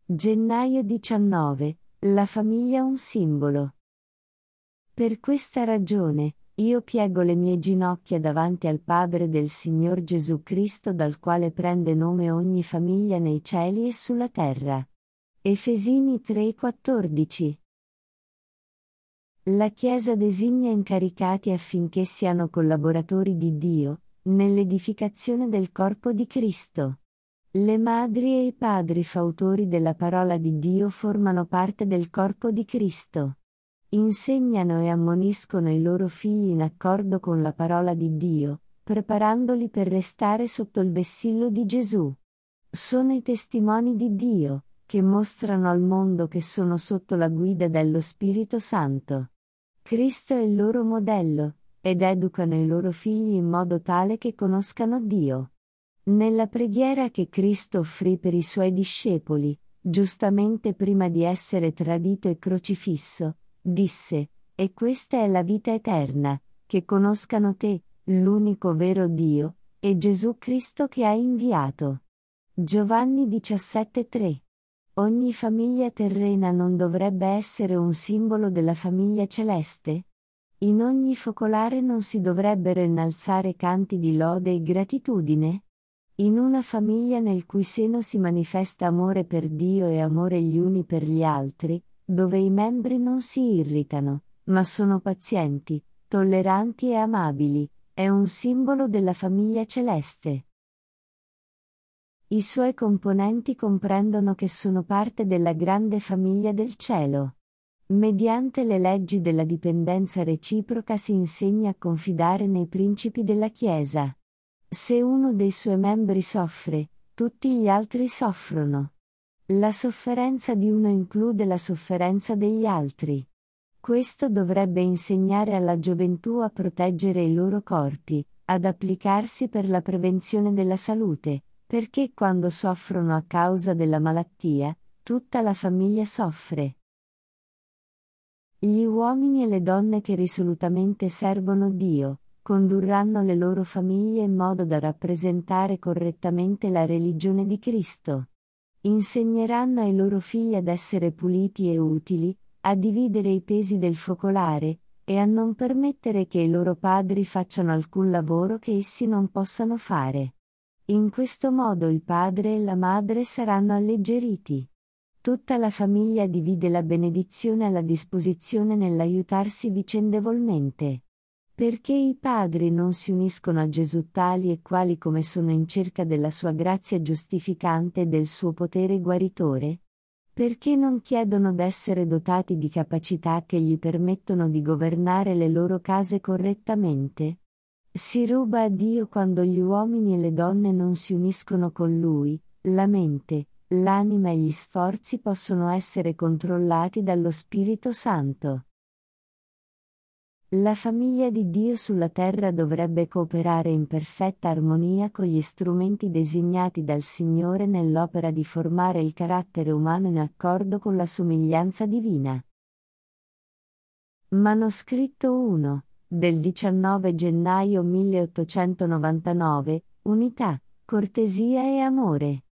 Gennaio 19. La famiglia un simbolo. Per questa ragione, io piego le mie ginocchia davanti al Padre del Signor Gesù Cristo, dal quale prende nome ogni famiglia nei cieli e sulla terra. Efesini 3:14. La Chiesa designa incaricati affinché siano collaboratori di Dio, nell'edificazione del corpo di Cristo. Le madri e i padri fautori della parola di Dio formano parte del corpo di Cristo. Insegnano e ammoniscono i loro figli in accordo con la parola di Dio, preparandoli per restare sotto il vessillo di Gesù. Sono i testimoni di Dio, che mostrano al mondo che sono sotto la guida dello Spirito Santo. Cristo è il loro modello, ed educano i loro figli in modo tale che conoscano Dio. Nella preghiera che Cristo offrì per i suoi discepoli, giustamente prima di essere tradito e crocifisso, disse: «E questa è la vita eterna, che conoscano te, l'unico vero Dio, e Gesù Cristo che hai inviato». Giovanni 17:3. Ogni famiglia terrena non dovrebbe essere un simbolo della famiglia celeste? In ogni focolare non si dovrebbero innalzare canti di lode e gratitudine? In una famiglia nel cui seno si manifesta amore per Dio e amore gli uni per gli altri, dove i membri non si irritano, ma sono pazienti, tolleranti e amabili, è un simbolo della famiglia celeste. I suoi componenti comprendono che sono parte della grande famiglia del cielo. Mediante le leggi della dipendenza reciproca si insegna a confidare nei principi della Chiesa. Se uno dei suoi membri soffre, tutti gli altri soffrono. La sofferenza di uno include la sofferenza degli altri. Questo dovrebbe insegnare alla gioventù a proteggere i loro corpi, ad applicarsi per la prevenzione della salute, perché quando soffrono a causa della malattia, tutta la famiglia soffre. Gli uomini e le donne che risolutamente servono Dio, condurranno le loro famiglie in modo da rappresentare correttamente la religione di Cristo. Insegneranno ai loro figli ad essere puliti e utili, a dividere i pesi del focolare, e a non permettere che i loro padri facciano alcun lavoro che essi non possano fare. In questo modo il padre e la madre saranno alleggeriti. Tutta la famiglia divide la benedizione alla disposizione nell'aiutarsi vicendevolmente. Perché i padri non si uniscono a Gesù tali e quali come sono in cerca della sua grazia giustificante e del suo potere guaritore? Perché non chiedono d'essere dotati di capacità che gli permettono di governare le loro case correttamente? Si ruba a Dio quando gli uomini e le donne non si uniscono con Lui. La mente, l'anima e gli sforzi possono essere controllati dallo Spirito Santo. La famiglia di Dio sulla terra dovrebbe cooperare in perfetta armonia con gli strumenti designati dal Signore nell'opera di formare il carattere umano in accordo con la somiglianza divina. Manoscritto 1, del 19 gennaio 1899, Unità, cortesia e amore.